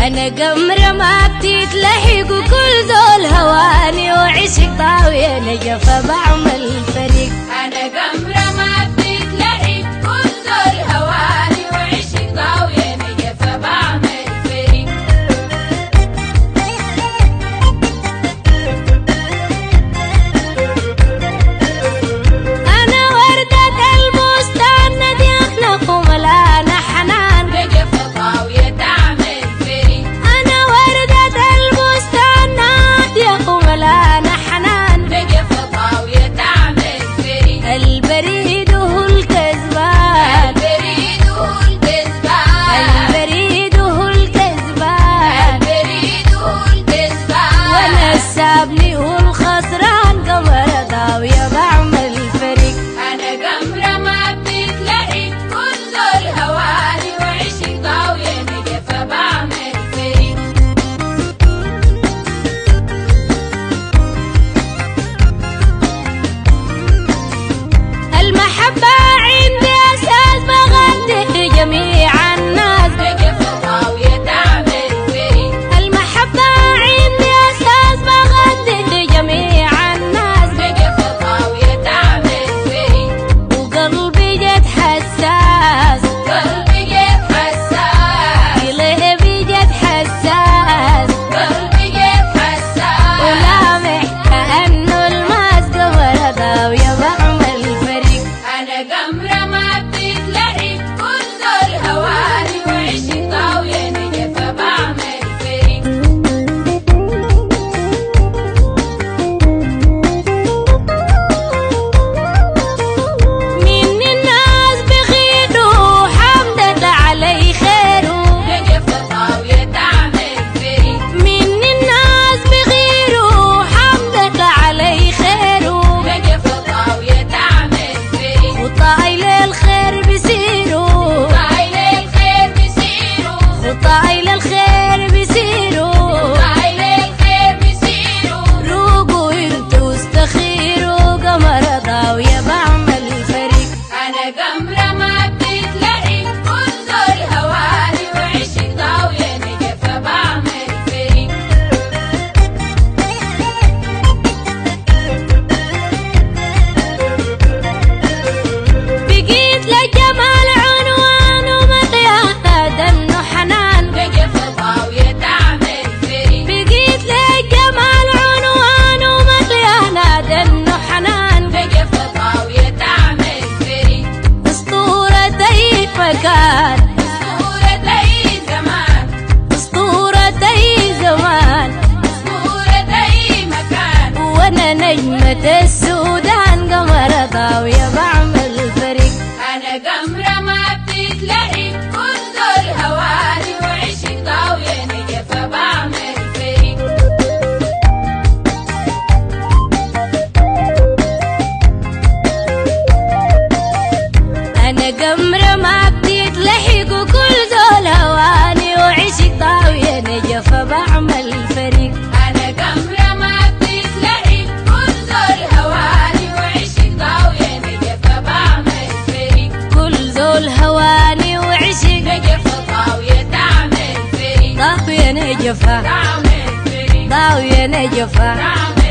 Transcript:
أنا قمرة ما بتتلحق وكل ذول هواني وعشق طاوية نجفة بعمل فريق. أنا قمرة ما بتتلحق كل ذول هواني وعشق طاوية نجفة بعمل فريق. أنا وردة البستان ندي أخلق وملانة حنان نجفة طاوية تعمل فريق. أنا وردة البستان ندي أخلق وملانة حنان نجفة طاوية تعمل فريق. البريد هو الكذبان البريد هو الكذبان. البريد هو الكذبان البريد هو الكذبان. وانا السابني هو الخسران قمرة ضاوية بعمل فريق. أنا قمرة ما بتتلحق كل ذول هواني وعشق ضاوية نجفة بعمل فريق. المحبة عندي أساس بغدي جميع الناس نجفة طاوية تعمل فريق. المحبة عندي أساس بغدي جميع الناس نجفة طاوية تعمل فريق. وقلبي جد حساس قلبي جد حساس. قلبي جد حساس قلبي جد حساس. ولامح كأنه الماس قمرة ضاوية بعمل فريق. أنا قمرة ما بتتلحق كل ذول هواني وعشق طاوية نجفة بعمل فريق. من الناس بخيره حمدك علي خيره نجفة طاوية تعمل فريق. من الناس بغيره حمدك علي خيره نجفة طاوية تعمل فريق. خطاي للخير بيسيروا طايل الخير بيسيروا. خطاي للخير بيسيروا طايل الخير بيسيروا. روقوا انتوا استخيروا قمرة ضاوية بعمل فريق. أنا قمرة ما بتتلحق كل ذول هواني وعشق ضاوية نجفة بعمل فريق. بقيت لجمال عنوان ومطيانة دنو حنان نجفة طاوية تعمل فريق. بقيت لجمال عنوان ومطيانة دنو حنان نجفة طاوية تعمل فريق. أسطورة أي مكان أسطورة أي زمان. أسطورة أي زمان أسطورة أي مكان. وأنا نجمة السودان قمرة ضاوية بعمل فريق. أنا قمرة ما بتتلحق كل ذول هواني وعشق ضاوية نجفة بعمل فريق. أنا قمرة ما بتتلحق وكل ذول هواني وعشق ضاوية نجفة بعمل فريق. أنا قمرة ما بتتلحق كل ذول هواني وعشق ضاوية نجفة بعمل فريق. كل ذول هواني وعشق نجفة طاوية تعمل فريق. ضاوية نجفة تعمل فريق. ضاوية نجفة تعمل